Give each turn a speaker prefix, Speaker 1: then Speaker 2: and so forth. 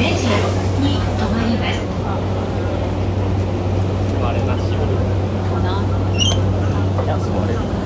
Speaker 1: ベジに停まります。
Speaker 2: あれなしよ。
Speaker 3: かな。
Speaker 2: いや、そうあれ。